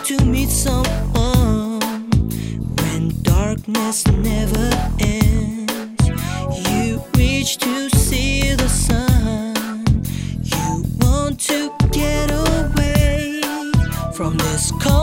to meet someone when darkness never ends. You reach to see the sun. You want to get away from this cold